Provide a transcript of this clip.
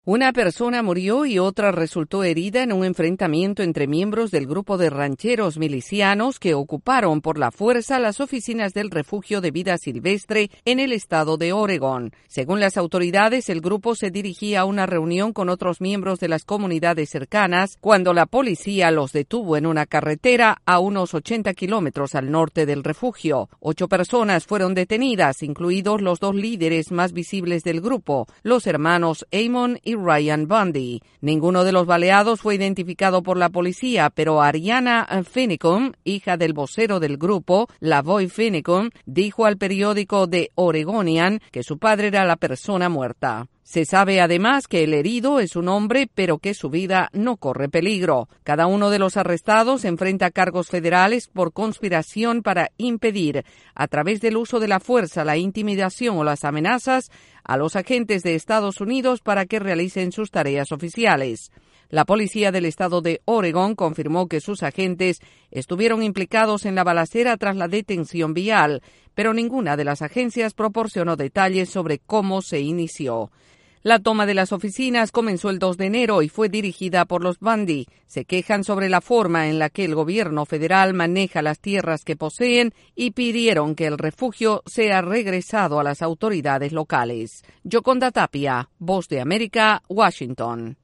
Una persona murió y otra resultó herida en un enfrentamiento entre miembros del grupo de rancheros milicianos que ocuparon por la fuerza las oficinas del refugio de vida silvestre en el estado de Oregón. Según las autoridades, el grupo se dirigía a una reunión con otros miembros de las comunidades cercanas cuando la policía los detuvo en una carretera a unos 80 kilómetros al norte del refugio. 8 personas fueron detenidas, incluidos los 2 líderes más visibles del grupo, los hermanos Amon y Ryan Bundy. Ninguno de los baleados fue identificado por la policía, pero Ariana Finicum, hija del vocero del grupo, Lavoy Finicum, dijo al periódico The Oregonian que su padre era la persona muerta. Se sabe además que el herido es un hombre, pero que su vida no corre peligro. Cada uno de los arrestados enfrenta cargos federales por conspiración para impedir, a través del uso de la fuerza, la intimidación o las amenazas, a los agentes de Estados Unidos para que realicen sus tareas oficiales. La policía del estado de Oregón confirmó que sus agentes estuvieron implicados en la balacera tras la detención vial, pero ninguna de las agencias proporcionó detalles sobre cómo se inició. La toma de las oficinas comenzó el 2 de enero y fue dirigida por los Bundy. Se quejan sobre la forma en la que el gobierno federal maneja las tierras que poseen y pidieron que el refugio sea regresado a las autoridades locales. Yoconda Tapia, Voz de América, Washington.